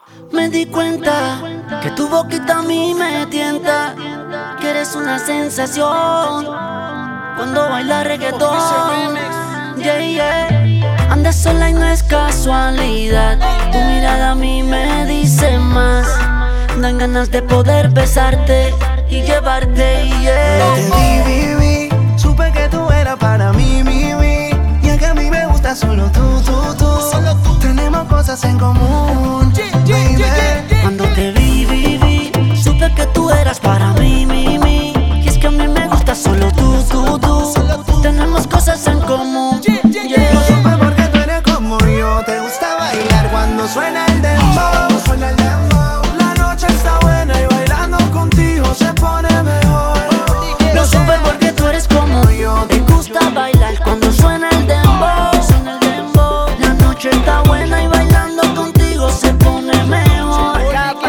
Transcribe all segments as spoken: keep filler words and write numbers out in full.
Me di cuenta que tu boquita a mí me tienta, que eres una sensación cuando baila reggaetón. Yeah, yeah. Andas sola y no es casualidad, tu mirada a mí me dice más. Dan ganas de poder besarte y llevarte, yeah. Te vi, vi, vi, supe que tú eras para mí, mi, mi. Y es que a mí me gusta solo tú, tú, tú. Tenemos cosas en común, baby. Cuando te vi, vi, vi, supe que tú eras para mí, mi, mi. Y es que a mí me gusta solo tú, tú, tú. Tenemos cosas en común, yeah. Lo supe porque tú eres como yo. Te gusta bailar cuando suena el dembow, suena el dembow. La noche está buena y bailando contigo se pone mejor. Lo supe porque tú eres como yo. Te gusta bailar cuando suena el dembow, suena el dembow. La noche está buena y bailando contigo se pone mejor.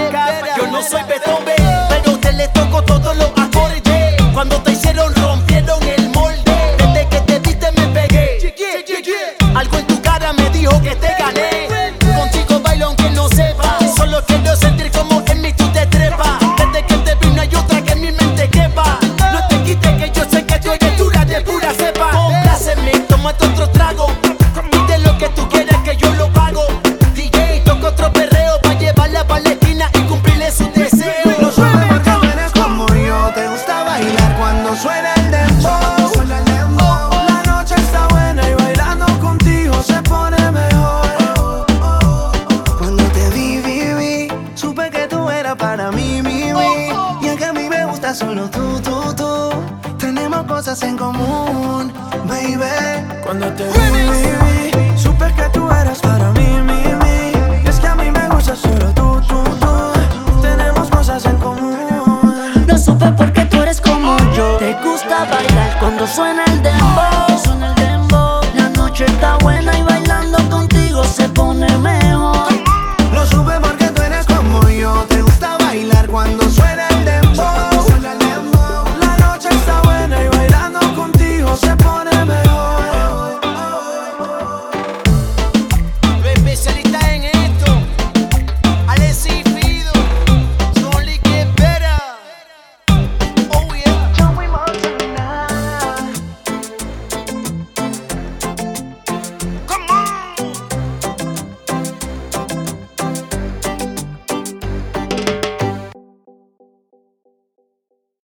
Yo no soy Beethoven, pero te le toco todos los acordes. Cuando te hicieron rompieron el molde. Desde que te viste me pegué. Algo en tu cara me dijo que te gané. Contigo bailo aunque no sepa. Solo quiero sentir como en mí tú te trepas. Desde que te vi no hay otra que en mi mente quepa. No te quites que yo sé que tú eres dura de pura cepa. Compláceme, tómate otro trago. Pide lo que tú quieras que yo lo pago. D J, toca otro perreo pa' llevarla pa' la esquina y cumplirle sus deseos. Lo supe porque tú eres como yo. Te gusta bailar cuando suena el dembow, suena el dembow. La noche está buena y bailando contigo se pone mejor. Cuando te vi, vi, vi, supe que tú eras para mí, mi, mi. Y es que a mí me gusta solo tú, tú, tú. Tenemos cosas en común, baby. Cuando te vi, vi, vi, supe que tú eras para mí, mi, mi. Y es que a mí me gusta solo tú, tú, tú. Tenemos cosas en común. Lo supe porque tú eres como yo. Te gusta bailar cuando suena el dembow, suena el dembow. La noche está buena y